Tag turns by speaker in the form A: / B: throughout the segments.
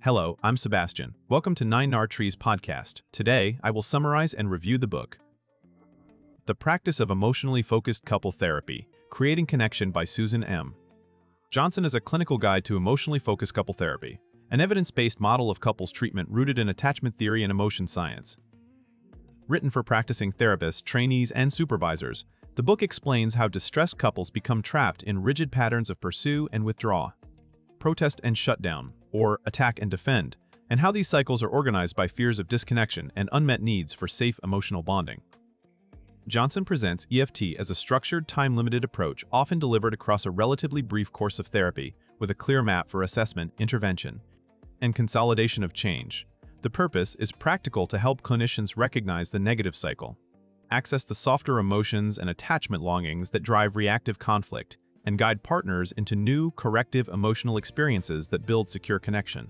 A: Hello, I'm Sebastian. Welcome to Nine Nar Trees podcast. Today, I will summarize and review the book, The Practice of Emotionally Focused Couple Therapy, Creating Connection by Susan M. Johnson is a clinical guide to emotionally focused couple therapy, an evidence-based model of couples treatment rooted in attachment theory and emotion science. Written for practicing therapists, trainees, and supervisors, the book explains how distressed couples become trapped in rigid patterns of pursue and withdraw, protest and shutdown, or attack and defend, and how these cycles are organized by fears of disconnection and unmet needs for safe emotional bonding. Johnson presents EFT as a structured, time-limited approach often delivered across a relatively brief course of therapy with a clear map for assessment, intervention, and consolidation of change. The purpose is practical to help clinicians recognize the negative cycle, access the softer emotions and attachment longings that drive reactive conflict, and guide partners into new, corrective emotional experiences that build secure connection.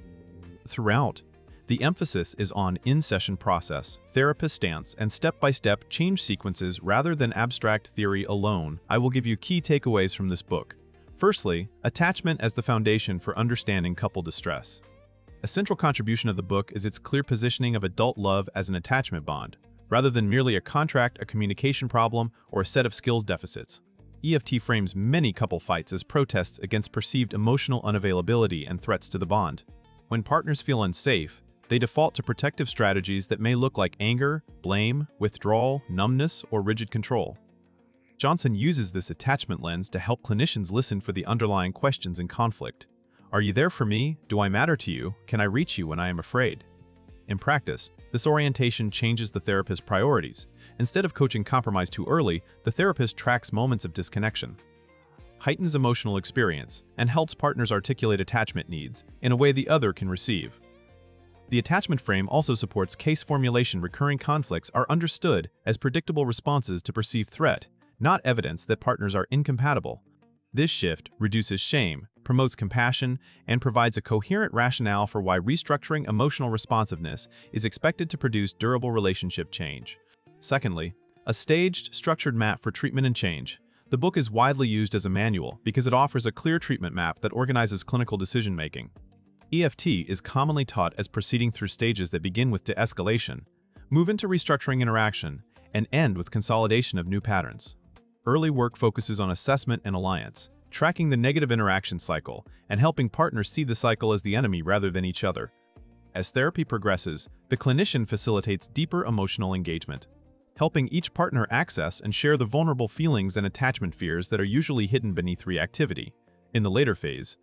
A: Throughout, the emphasis is on in-session process, therapist stance, and step-by-step change sequences rather than abstract theory alone. I will give you key takeaways from this book. Firstly, attachment as the foundation for understanding couple distress. A central contribution of the book is its clear positioning of adult love as an attachment bond, rather than merely a contract, a communication problem, or a set of skills deficits. EFT frames many couple fights as protests against perceived emotional unavailability and threats to the bond. When partners feel unsafe, they default to protective strategies that may look like anger, blame, withdrawal, numbness, or rigid control. Johnson uses this attachment lens to help clinicians listen for the underlying questions in conflict. Are you there for me? Do I matter to you? Can I reach you when I am afraid? In practice, this orientation changes the therapist's priorities. Instead of coaching compromise too early, the therapist tracks moments of disconnection, heightens emotional experience, and helps partners articulate attachment needs in a way the other can receive. The attachment frame also supports case formulation. Recurring conflicts are understood as predictable responses to perceived threat, not evidence that partners are incompatible. This shift reduces shame, promotes compassion, and provides a coherent rationale for why restructuring emotional responsiveness is expected to produce durable relationship change. Secondly, a staged, structured map for treatment and change. The book is widely used as a manual because it offers a clear treatment map that organizes clinical decision-making. EFT is commonly taught as proceeding through stages that begin with de-escalation, move into restructuring interaction, and end with consolidation of new patterns. Early work focuses on assessment and alliance, tracking the negative interaction cycle, and helping partners see the cycle as the enemy rather than each other. As therapy progresses, the clinician facilitates deeper emotional engagement, helping each partner access and share the vulnerable feelings and attachment fears that are usually hidden beneath reactivity. In the later phase,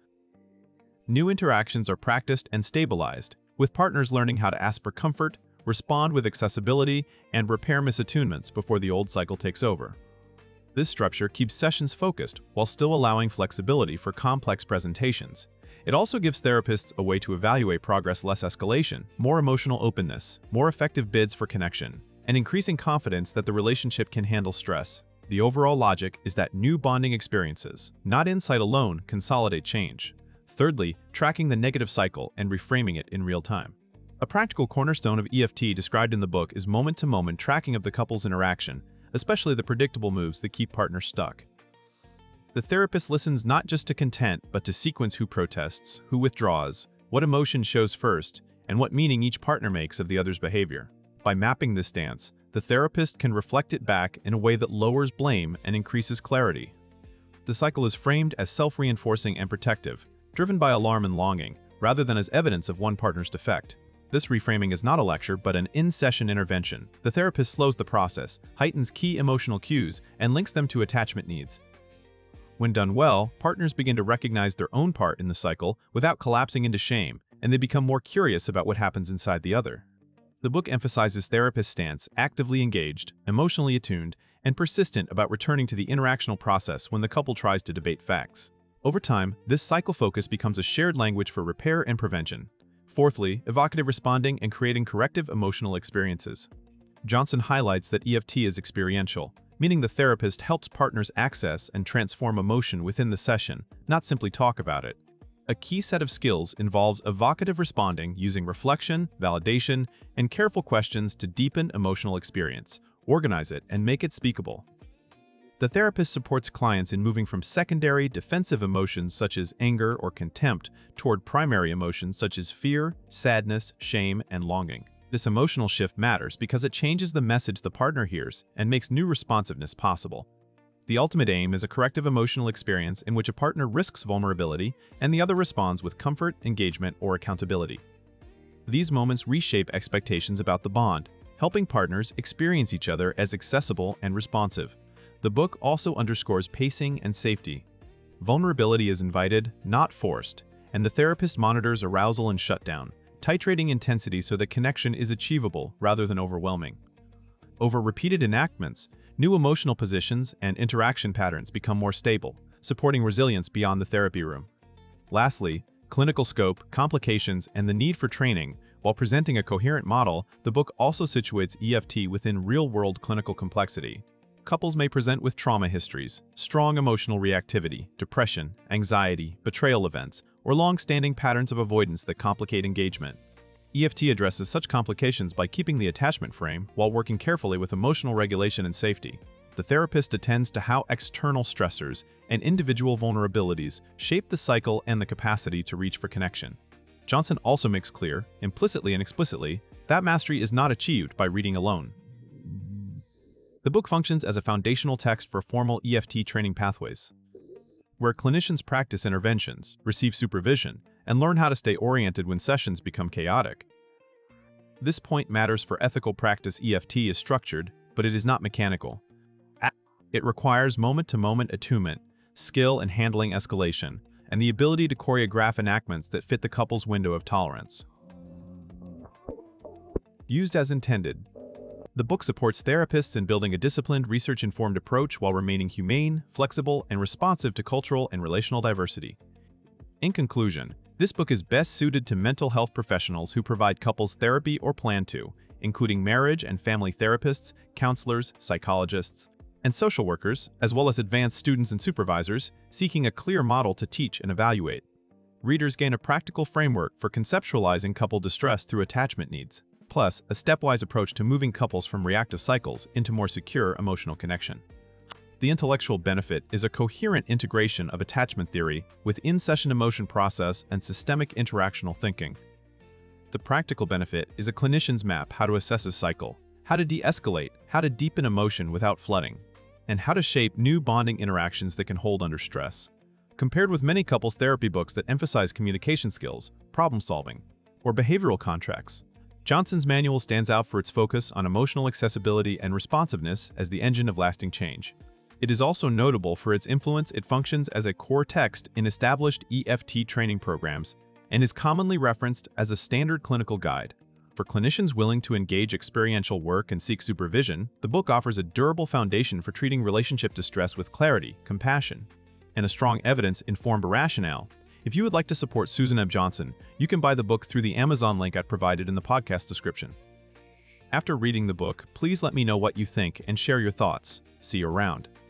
A: new interactions are practiced and stabilized, with partners learning how to ask for comfort, respond with accessibility, and repair misattunements before the old cycle takes over. This structure keeps sessions focused while still allowing flexibility for complex presentations. It also gives therapists a way to evaluate progress: less escalation, more emotional openness, more effective bids for connection, and increasing confidence that the relationship can handle stress. The overall logic is that new bonding experiences, not insight alone, consolidate change. Thirdly, tracking the negative cycle and reframing it in real time. A practical cornerstone of EFT described in the book is moment-to-moment tracking of the couple's interaction, especially the predictable moves that keep partners stuck. The therapist listens not just to content, but to sequence: who protests, who withdraws, what emotion shows first, and what meaning each partner makes of the other's behavior. By mapping this stance, the therapist can reflect it back in a way that lowers blame and increases clarity. The cycle is framed as self-reinforcing and protective, driven by alarm and longing, rather than as evidence of one partner's defect. This reframing is not a lecture, but an in-session intervention. The therapist slows the process, heightens key emotional cues, and links them to attachment needs. When done well, partners begin to recognize their own part in the cycle without collapsing into shame, and they become more curious about what happens inside the other. The book emphasizes therapist stance: actively engaged, emotionally attuned, and persistent about returning to the interactional process when the couple tries to debate facts. Over time, this cycle focus becomes a shared language for repair and prevention. Fourthly, evocative responding and creating corrective emotional experiences. Johnson highlights that EFT is experiential, meaning the therapist helps partners access and transform emotion within the session, not simply talk about it. A key set of skills involves evocative responding using reflection, validation, and careful questions to deepen emotional experience, organize it, and make it speakable. The therapist supports clients in moving from secondary, defensive emotions such as anger or contempt toward primary emotions such as fear, sadness, shame, and longing. This emotional shift matters because it changes the message the partner hears and makes new responsiveness possible. The ultimate aim is a corrective emotional experience in which a partner risks vulnerability and the other responds with comfort, engagement, or accountability. These moments reshape expectations about the bond, helping partners experience each other as accessible and responsive. The book also underscores pacing and safety. Vulnerability is invited, not forced, and the therapist monitors arousal and shutdown, titrating intensity so that connection is achievable rather than overwhelming. Over repeated enactments, new emotional positions and interaction patterns become more stable, supporting resilience beyond the therapy room. Lastly, clinical scope, complications, and the need for training. While presenting a coherent model, the book also situates EFT within real-world clinical complexity. Couples may present with trauma histories, strong emotional reactivity, depression, anxiety, betrayal events, or long-standing patterns of avoidance that complicate engagement. EFT addresses such complications by keeping the attachment frame while working carefully with emotional regulation and safety. The therapist attends to how external stressors and individual vulnerabilities shape the cycle and the capacity to reach for connection. Johnson also makes clear, implicitly and explicitly, that mastery is not achieved by reading alone. The book functions as a foundational text for formal EFT training pathways, where clinicians practice interventions, receive supervision, and learn how to stay oriented when sessions become chaotic. This point matters for ethical practice. EFT is structured, but it is not mechanical. It requires moment-to-moment attunement, skill in handling escalation, and the ability to choreograph enactments that fit the couple's window of tolerance. Used as intended, the book supports therapists in building a disciplined, research-informed approach while remaining humane, flexible, and responsive to cultural and relational diversity. In conclusion, this book is best suited to mental health professionals who provide couples therapy or plan to, including marriage and family therapists, counselors, psychologists, and social workers, as well as advanced students and supervisors seeking a clear model to teach and evaluate. Readers gain a practical framework for conceptualizing couple distress through attachment needs, plus a stepwise approach to moving couples from reactive cycles into more secure emotional connection. The intellectual benefit is a coherent integration of attachment theory with in-session emotion process and systemic interactional thinking. The practical benefit is a clinician's map how to assess a cycle, how to de-escalate, how to deepen emotion without flooding, and how to shape new bonding interactions that can hold under stress. Compared with many couples therapy books that emphasize communication skills, problem-solving, or behavioral contracts, Johnson's manual stands out for its focus on emotional accessibility and responsiveness as the engine of lasting change. It is also notable for its influence. It functions as a core text in established EFT training programs and is commonly referenced as a standard clinical guide. For clinicians willing to engage experiential work and seek supervision, the book offers a durable foundation for treating relationship distress with clarity, compassion, and a strong evidence-informed rationale. If you would like to support Susan M. Johnson, you can buy the book through the Amazon link I provided in the podcast description. After reading the book, please let me know what you think and share your thoughts. See you around.